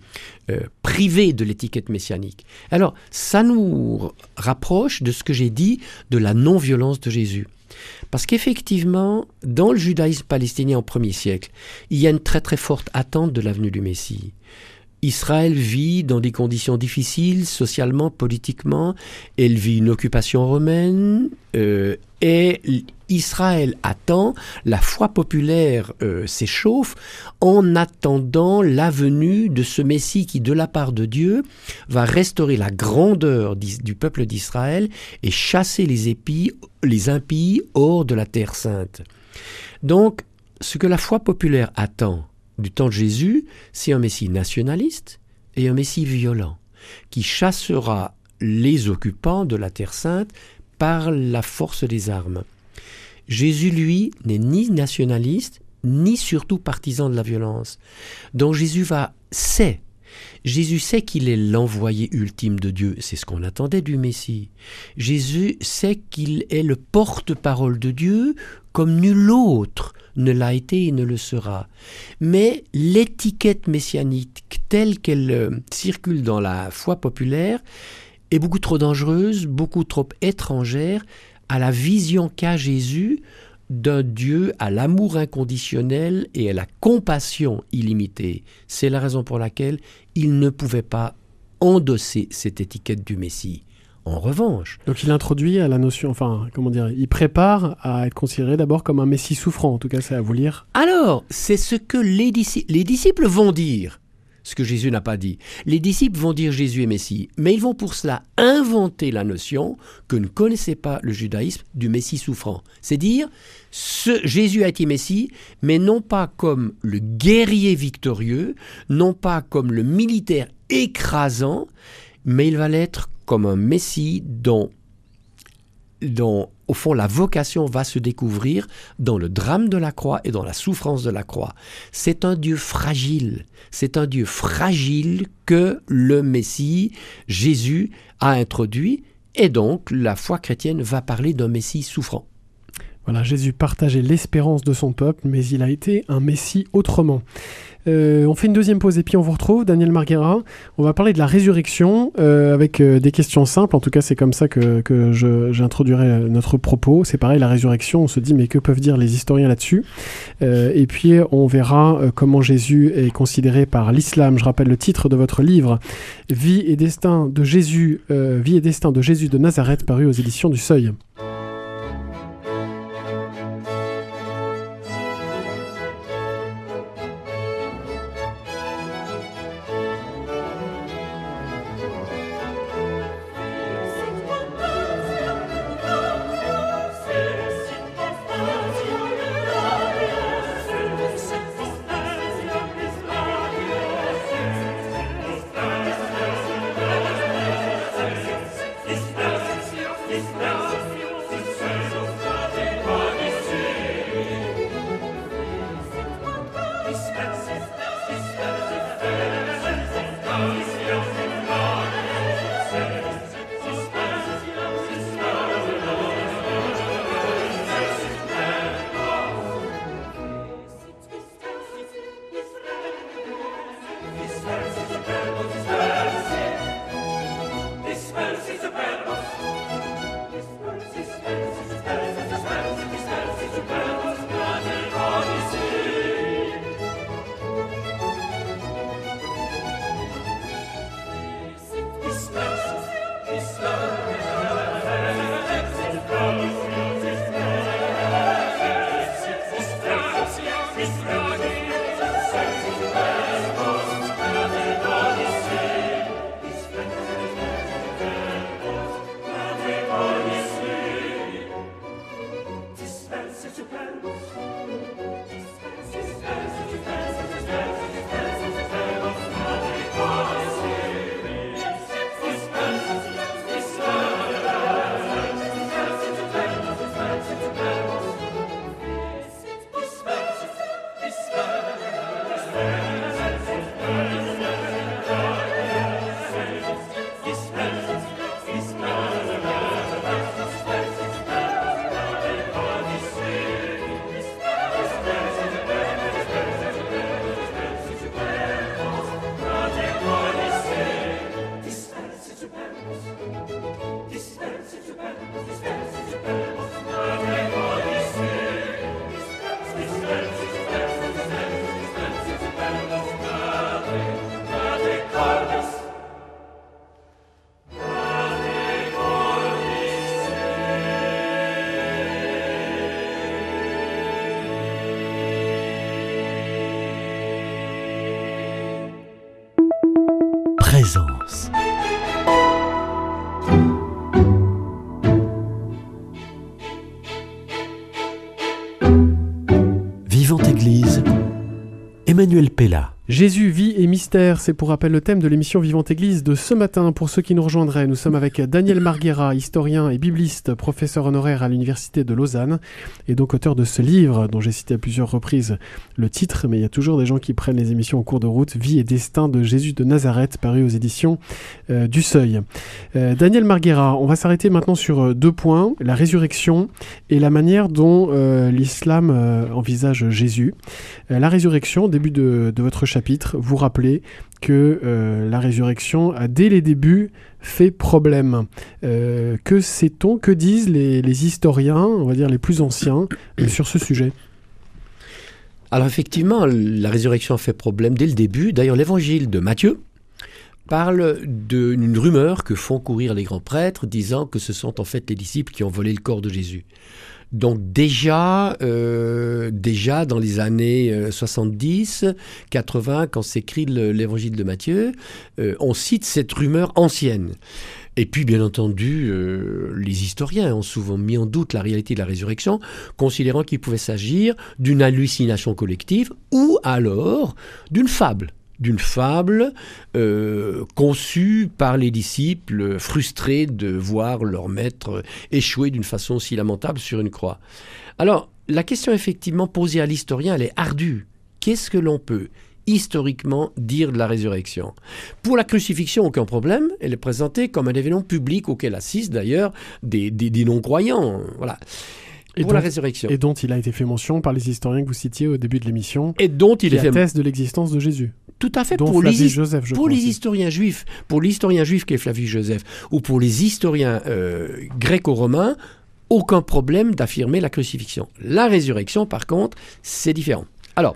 privé de l'étiquette messianique. Alors ça nous rapproche de ce que j'ai dit de la non-violence de Jésus. Parce qu'effectivement, dans le judaïsme palestinien au 1er siècle, il y a une très très forte attente de la venue du Messie. Israël vit dans des conditions difficiles, socialement, politiquement. Elle vit une occupation romaine et Israël attend, la foi populaire s'échauffe en attendant la venue de ce Messie qui, de la part de Dieu, va restaurer la grandeur du peuple d'Israël et chasser les impies hors de la terre sainte. Donc, ce que la foi populaire attend du temps de Jésus, c'est un Messie nationaliste et un Messie violent. qui chassera les occupants de la Terre Sainte par la force des armes. Jésus, lui, n'est ni nationaliste, ni surtout partisan de la violence. Donc Jésus sait qu'il est l'envoyé ultime de Dieu. C'est ce qu'on attendait du Messie. Jésus sait qu'il est le porte-parole de Dieu comme nul autre ne l'a été et ne le sera. Mais l'étiquette messianique telle qu'elle circule dans la foi populaire est beaucoup trop dangereuse, beaucoup trop étrangère à la vision qu'a Jésus d'un Dieu à l'amour inconditionnel et à la compassion illimitée. C'est la raison pour laquelle il ne pouvait pas endosser cette étiquette du Messie. En revanche... Donc il introduit à la notion, il prépare à être considéré d'abord comme un Messie souffrant, en tout cas c'est à vous lire. Alors, c'est ce que les disciples vont dire, ce que Jésus n'a pas dit. Les disciples vont dire Jésus est Messie, mais ils vont pour cela inventer la notion que ne connaissait pas le judaïsme du Messie souffrant. C'est dire, Jésus a été Messie, mais non pas comme le guerrier victorieux, non pas comme le militaire écrasant, mais il va l'être comme un Messie dont, au fond, la vocation va se découvrir dans le drame de la croix et dans la souffrance de la croix. C'est un Dieu fragile. C'est un Dieu fragile que le Messie, Jésus, a introduit. Et donc, la foi chrétienne va parler d'un Messie souffrant. Voilà, Jésus partageait l'espérance de son peuple, mais il a été un Messie autrement. On fait une deuxième pause et puis on vous retrouve, Daniel Marguera. On va parler de la résurrection avec des questions simples. En tout cas, c'est comme ça que j'introduirai notre propos. C'est pareil, la résurrection, on se dit mais que peuvent dire les historiens là-dessus et puis on verra comment Jésus est considéré par l'islam. Je rappelle le titre de votre livre, Vie et destin de Jésus de Nazareth, paru aux éditions du Seuil. Présence. Vivante Église, Emmanuel Pella. Jésus, vie et mystère, c'est pour rappel le thème de l'émission Vivante Église de ce matin. Pour ceux qui nous rejoindraient, nous sommes avec Daniel Marguera, historien et bibliste, professeur honoraire à l'Université de Lausanne, et donc auteur de ce livre dont j'ai cité à plusieurs reprises le titre, mais il y a toujours des gens qui prennent les émissions en cours de route, Vie et destin de Jésus de Nazareth, paru aux éditions du Seuil. Daniel Marguera, on va s'arrêter maintenant sur 2 points, la résurrection et la manière dont l'islam envisage Jésus. La résurrection, au début de votre chapitre, vous rappelez que la résurrection a dès les débuts fait problème. Que sait-on, que disent les historiens, on va dire les plus anciens, sur ce sujet ? Alors effectivement, la résurrection fait problème dès le début. D'ailleurs, l'évangile de Matthieu parle d'une rumeur que font courir les grands prêtres, disant que ce sont en fait les disciples qui ont volé le corps de Jésus. Donc déjà dans les années 70, 80, quand s'écrit l'évangile de Matthieu, on cite cette rumeur ancienne. Et puis, bien entendu, les historiens ont souvent mis en doute la réalité de la résurrection, considérant qu'il pouvait s'agir d'une hallucination collective ou alors d'une fable conçue par les disciples frustrés de voir leur maître échouer d'une façon si lamentable sur une croix. Alors, la question effectivement posée à l'historien, elle est ardue. Qu'est-ce que l'on peut historiquement dire de la résurrection ? Pour la crucifixion, aucun problème. Elle est présentée comme un événement public auquel assistent d'ailleurs des non-croyants. Voilà. La résurrection. Et dont il a été fait mention par les historiens que vous citiez au début de l'émission. Et dont il atteste de l'existence de Jésus. Tout à fait. Dont Flavius Joseph, je crois. Pour l'historien juif qui est Flavius Joseph, ou pour les historiens gréco-romains, aucun problème d'affirmer la crucifixion. La résurrection, par contre, c'est différent. Alors,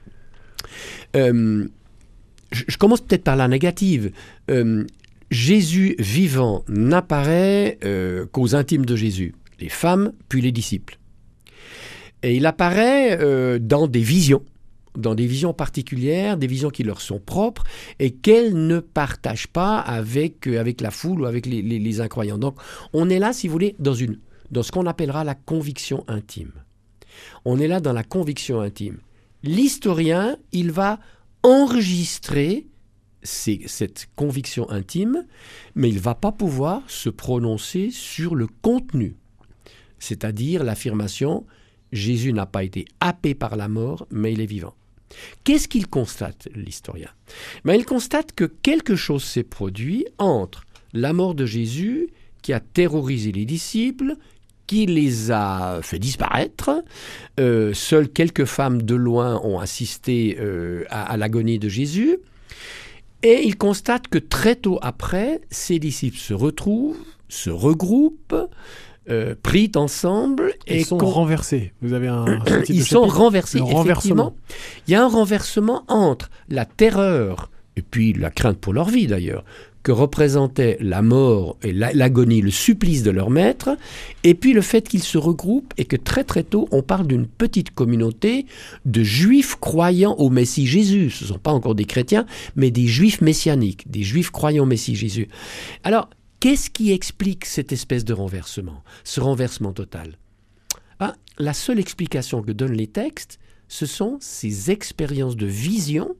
je commence peut-être par la négative. Jésus vivant n'apparaît qu'aux intimes de Jésus, les femmes, puis les disciples. Et il apparaît dans des visions particulières, des visions qui leur sont propres et qu'elles ne partagent pas avec la foule ou avec les incroyants. Donc, on est là, si vous voulez, dans ce qu'on appellera la conviction intime. On est là dans la conviction intime. L'historien, il va enregistrer cette conviction intime, mais il ne va pas pouvoir se prononcer sur le contenu, c'est-à-dire l'affirmation « Jésus n'a pas été happé par la mort, mais il est vivant ». Qu'est-ce qu'il constate, l'historien ? Il constate que quelque chose s'est produit entre la mort de Jésus, qui a terrorisé les disciples, qui les a fait disparaître. Seules quelques femmes de loin ont assisté à l'agonie de Jésus. Et il constate que très tôt après, ses disciples se retrouvent, se regroupent, prient ensemble et sont renversés. Vous avez ils sont renversés, effectivement. Il y a un renversement entre la terreur et puis la crainte pour leur vie d'ailleurs, que représentait la mort et l'agonie, le supplice de leur maître, et puis le fait qu'ils se regroupent et que très très tôt, on parle d'une petite communauté de juifs croyant au Messie Jésus. Ce ne sont pas encore des chrétiens, mais des juifs messianiques, des juifs croyant au Messie Jésus. Alors, qu'est-ce qui explique cette espèce de renversement, ce renversement total ? La seule explication que donnent les textes, ce sont ces expériences de vision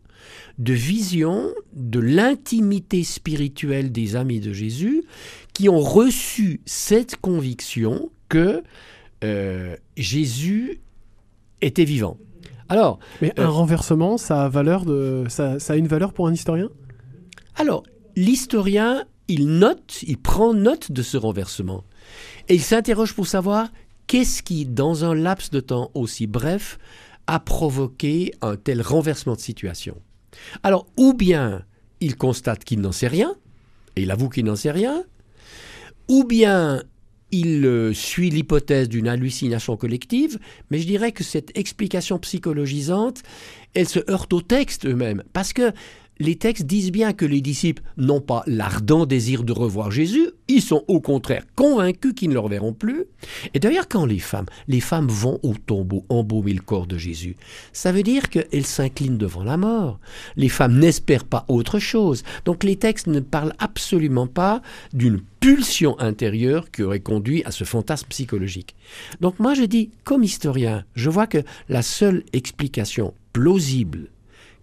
de l'intimité spirituelle des amis de Jésus qui ont reçu cette conviction que Jésus était vivant. Alors, mais un renversement, ça a une valeur pour un historien ? Alors, l'historien, il prend note de ce renversement et il s'interroge pour savoir qu'est-ce qui, dans un laps de temps aussi bref, a provoqué un tel renversement de situation. Alors, ou bien il constate qu'il n'en sait rien, et il avoue qu'il n'en sait rien, ou bien il suit l'hypothèse d'une hallucination collective, mais je dirais que cette explication psychologisante, elle se heurte aux textes eux-mêmes, parce que les textes disent bien que les disciples n'ont pas l'ardent désir de revoir Jésus, ils sont au contraire convaincus qu'ils ne le reverront plus. Et d'ailleurs, quand les femmes vont au tombeau embaumer le corps de Jésus, ça veut dire qu'elles s'inclinent devant la mort. Les femmes n'espèrent pas autre chose. Donc les textes ne parlent absolument pas d'une pulsion intérieure qui aurait conduit à ce fantasme psychologique. Donc moi je dis, comme historien, je vois que la seule explication plausible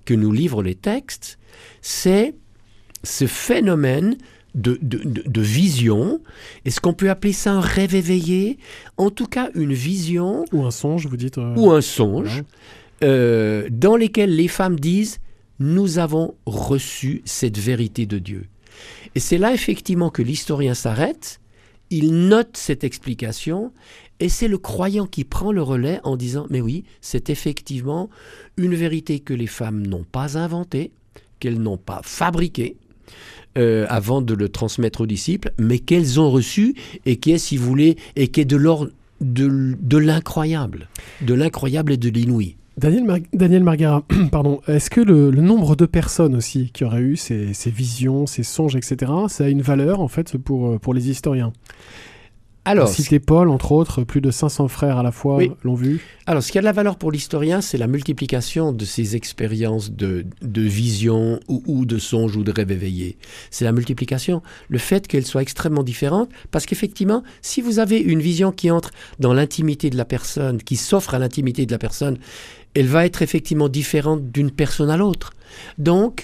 que nous livrent les textes, c'est ce phénomène de vision. Est-ce qu'on peut appeler ça un rêve éveillé? En tout cas, une vision... Ou un songe, vous dites. Ou un songe, dans lesquels les femmes disent « Nous avons reçu cette vérité de Dieu ». Et c'est là, effectivement, que l'historien s'arrête, il note cette explication, et c'est le croyant qui prend le relais en disant « Mais oui, c'est effectivement une vérité que les femmes n'ont pas inventée, qu'elles n'ont pas fabriquée, avant de le transmettre aux disciples, mais qu'elles ont reçu et qui est, si vous voulez, et qui est de l'ordre de l'incroyable et de l'inouï. Daniel Margara, pardon, est-ce que le nombre de personnes aussi qui auraient eu ces visions, ces songes, etc., ça a une valeur, en fait, pour les historiens? Alors, cité Paul, entre autres, plus de 500 frères à la fois l'ont vu. Alors, ce qui a de la valeur pour l'historien, c'est la multiplication de ces expériences de vision ou de songe ou de rêve éveillé. C'est la multiplication, le fait qu'elles soient extrêmement différentes, parce qu'effectivement, si vous avez une vision qui entre dans l'intimité de la personne, qui s'offre à l'intimité de la personne, elle va être effectivement différente d'une personne à l'autre. Donc,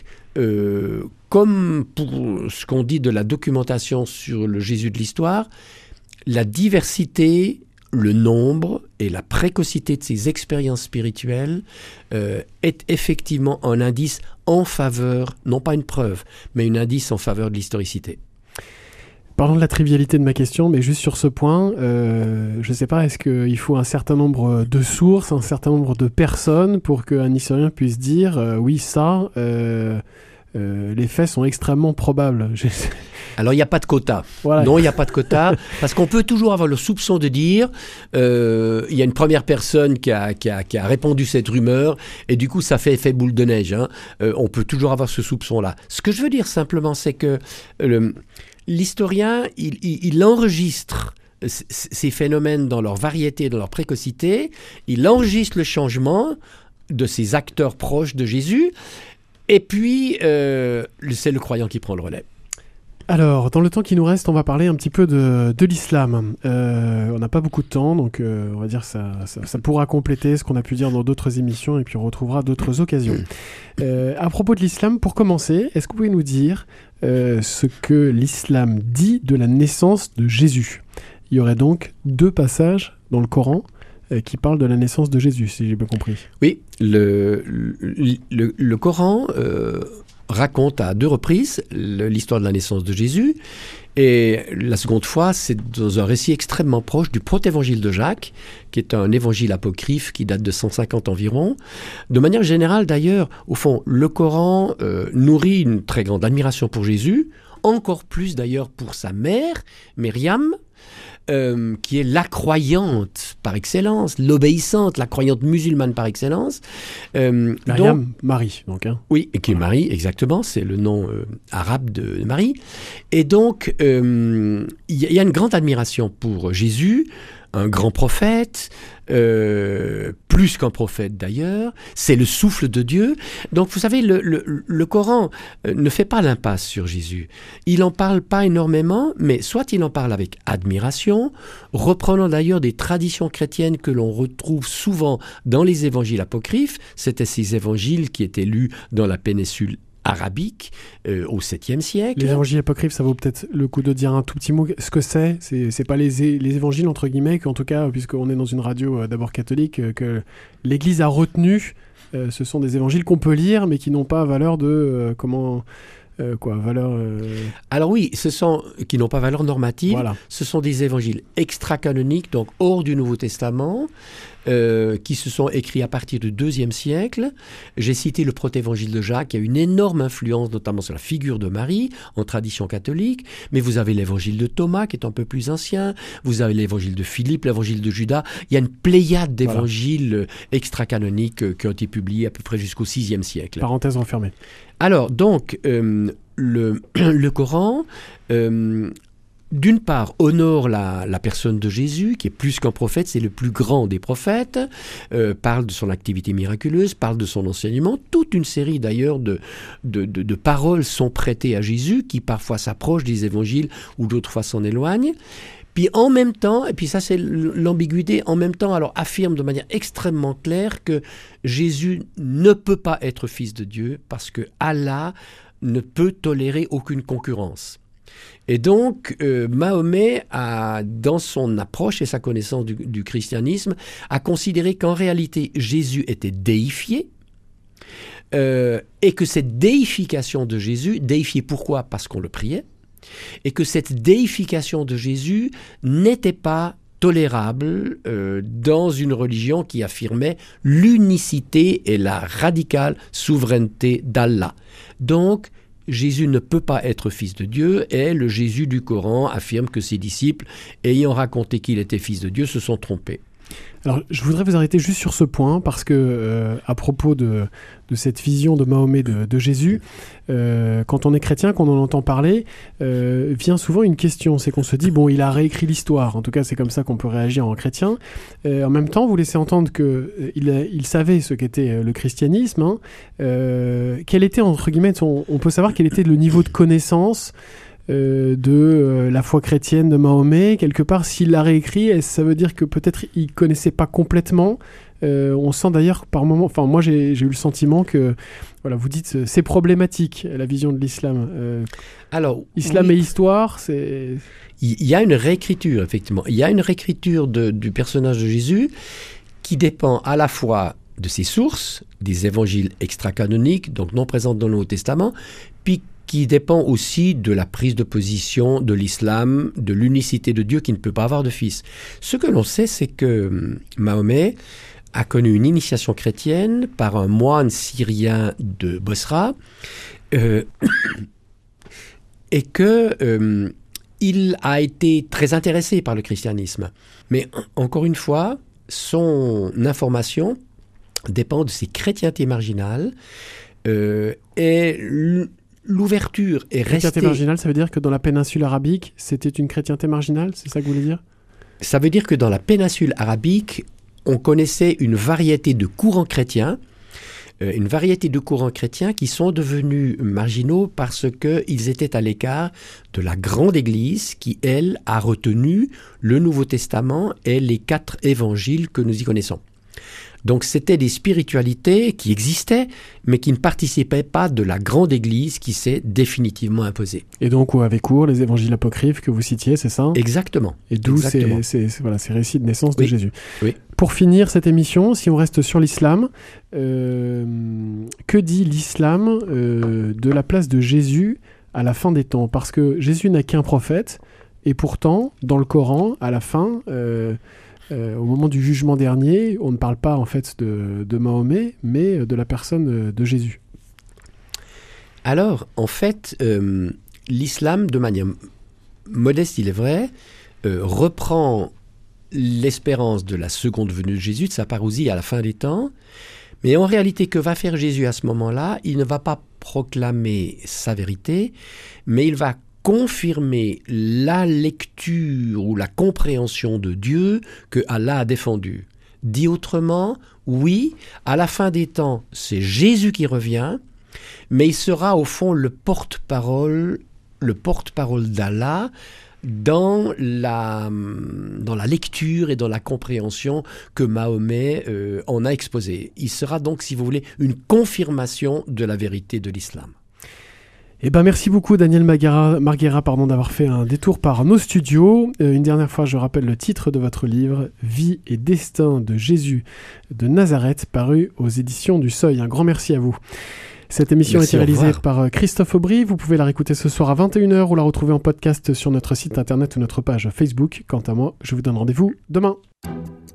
comme pour ce qu'on dit de la documentation sur le Jésus de l'histoire, la diversité, le nombre et la précocité de ces expériences spirituelles est effectivement un indice en faveur, non pas une preuve, mais un indice en faveur de l'historicité. Parlons de la trivialité de ma question, mais juste sur ce point, je ne sais pas, est-ce qu'il faut un certain nombre de sources, un certain nombre de personnes pour qu'un historien puisse dire oui, ça, les faits sont extrêmement probables. Alors, il n'y a pas de quota. Voilà. Non, il n'y a pas de quota, parce qu'on peut toujours avoir le soupçon de dire il y a une première personne qui a répandu cette rumeur, et du coup, ça fait effet boule de neige. Hein. On peut toujours avoir ce soupçon-là. Ce que je veux dire simplement, c'est que l'historien, il enregistre ces phénomènes dans leur variété, dans leur précocité. Il enregistre le changement de ces acteurs proches de Jésus, et puis c'est le croyant qui prend le relais. Alors, dans le temps qui nous reste, on va parler un petit peu de l'islam. On n'a pas beaucoup de temps, donc on va dire que ça pourra compléter ce qu'on a pu dire dans d'autres émissions, et puis on retrouvera d'autres occasions. À propos de l'islam, pour commencer, est-ce que vous pouvez nous dire ce que l'islam dit de la naissance de Jésus? Il y aurait donc 2 passages dans le Coran qui parlent de la naissance de Jésus, si j'ai bien compris. Oui, le Coran raconte à 2 reprises l'histoire de la naissance de Jésus, et la seconde fois, c'est dans un récit extrêmement proche du protévangile de Jacques, qui est un évangile apocryphe qui date de 150 environ. De manière générale, d'ailleurs, au fond, le Coran nourrit une très grande admiration pour Jésus, encore plus d'ailleurs pour sa mère, Myriam, qui est la croyante par excellence, l'obéissante, la croyante musulmane par excellence. Myriam, Marie, donc. Hein. Oui, et qui est Marie, exactement, c'est le nom arabe de Marie. Et donc, il y a une grande admiration pour Jésus, un grand prophète, plus qu'un prophète d'ailleurs, c'est le souffle de Dieu. Donc vous savez, le Coran ne fait pas l'impasse sur Jésus. Il n'en parle pas énormément, mais soit il en parle avec admiration, reprenant d'ailleurs des traditions chrétiennes que l'on retrouve souvent dans les évangiles apocryphes. C'était ces évangiles qui étaient lus dans la péninsule arabique au 7e siècle. Les évangiles apocryphes, ça vaut peut-être le coup de dire un tout petit mot. Ce que c'est pas les évangiles, entre guillemets, qu'en tout cas, puisqu'on est dans une radio d'abord catholique, que l'Église a retenu. Ce sont des évangiles qu'on peut lire, mais qui n'ont pas valeur de... valeur... Alors oui, qui n'ont pas valeur normative. Voilà. Ce sont des évangiles extra-canoniques, donc hors du Nouveau Testament, qui se sont écrits à partir du IIe siècle. J'ai cité le protévangile de Jacques, qui a une énorme influence, notamment sur la figure de Marie, en tradition catholique. Mais vous avez l'évangile de Thomas, qui est un peu plus ancien. Vous avez l'évangile de Philippe, l'évangile de Judas. Il y a une pléiade d'évangiles extra-canoniques qui ont été publiés à peu près jusqu'au VIe siècle. Parenthèse refermée. Alors, donc, le Coran, d'une part, honore la personne de Jésus, qui est plus qu'un prophète, c'est le plus grand des prophètes, parle de son activité miraculeuse, parle de son enseignement. Toute une série, d'ailleurs, de paroles sont prêtées à Jésus, qui parfois s'approchent des évangiles ou d'autres fois s'en éloignent. Puis en même temps, et puis ça c'est l'ambiguïté, en même temps, alors affirme de manière extrêmement claire que Jésus ne peut pas être fils de Dieu parce que Allah ne peut tolérer aucune concurrence. Et donc, Mahomet, dans son approche et sa connaissance du christianisme, a considéré qu'en réalité, Jésus était déifié, et que cette déification de Jésus, déifié pourquoi ? Parce qu'on le priait, et que cette déification de Jésus n'était pas tolérable dans une religion qui affirmait l'unicité et la radicale souveraineté d'Allah. Donc, Jésus ne peut pas être fils de Dieu, et le Jésus du Coran affirme que ses disciples, ayant raconté qu'il était fils de Dieu, se sont trompés. Alors, je voudrais vous arrêter juste sur ce point, parce que, à propos de cette vision de Mahomet de Jésus, quand on est chrétien, quand on en entend parler, vient souvent une question, c'est qu'on se dit, bon, il a réécrit l'histoire, en tout cas c'est comme ça qu'on peut réagir en chrétien. En même temps, vous laissez entendre qu'il savait ce qu'était le christianisme, hein. Quel était, entre guillemets, on peut savoir quel était le niveau de connaissance de la foi chrétienne de Mahomet, quelque part, s'il l'a réécrit, ça veut dire que peut-être il connaissait pas complètement. On sent d'ailleurs par moments, enfin moi j'ai eu le sentiment que, voilà, vous dites c'est problématique la vision de l'islam. Alors, islam oui. Et histoire, c'est... Il y a une réécriture, effectivement. Il y a une réécriture du personnage de Jésus qui dépend à la fois de ses sources, des évangiles extra-canoniques, donc non présentes dans le Nouveau Testament, puis qui dépend aussi de la prise de position de l'islam, de l'unicité de Dieu qui ne peut pas avoir de fils. Ce que l'on sait, c'est que Mahomet a connu une initiation chrétienne par un moine syrien de Bosra, et que il a été très intéressé par le christianisme. Mais encore une fois, son information dépend de ses chrétientés marginales, et l'ouverture est restée... Chrétienté marginale, ça veut dire que dans la péninsule arabique, c'était une chrétienté marginale, c'est ça que vous voulez dire ? Ça veut dire que dans la péninsule arabique, on connaissait une variété de courants chrétiens, qui sont devenus marginaux parce qu'ils étaient à l'écart de la grande Église qui, elle, a retenu le Nouveau Testament et les 4 évangiles que nous y connaissons. Donc c'était des spiritualités qui existaient, mais qui ne participaient pas de la grande Église qui s'est définitivement imposée. Et donc, où avait cours les évangiles apocryphes que vous citiez, c'est ça ? Exactement. Et d'où ces récits de naissance de Jésus. Oui. Pour finir cette émission, si on reste sur l'islam, que dit l'islam de la place de Jésus à la fin des temps ? Parce que Jésus n'a qu'un prophète, et pourtant, dans le Coran, à la fin... au moment du jugement dernier, on ne parle pas en fait de Mahomet, mais de la personne de Jésus. Alors, en fait, l'islam, de manière modeste, il est vrai, reprend l'espérance de la seconde venue de Jésus, de sa parousie à la fin des temps. Mais en réalité, que va faire Jésus à ce moment-là ? Il ne va pas proclamer sa vérité, mais il va confirmer la lecture ou la compréhension de Dieu que Allah a défendue. Dit autrement, oui, à la fin des temps, c'est Jésus qui revient, mais il sera au fond le porte-parole d'Allah dans la lecture et dans la compréhension que Mahomet en a exposé. Il sera donc, si vous voulez, une confirmation de la vérité de l'islam. Eh ben, merci beaucoup Daniel Marguera d'avoir fait un détour par nos studios. Une dernière fois, je rappelle le titre de votre livre, Vie et destin de Jésus de Nazareth, paru aux éditions du Seuil. Un grand merci à vous. Cette émission a été réalisée par Christophe Aubry. Vous pouvez la réécouter ce soir à 21h ou la retrouver en podcast sur notre site internet ou notre page Facebook. Quant à moi, je vous donne rendez-vous demain.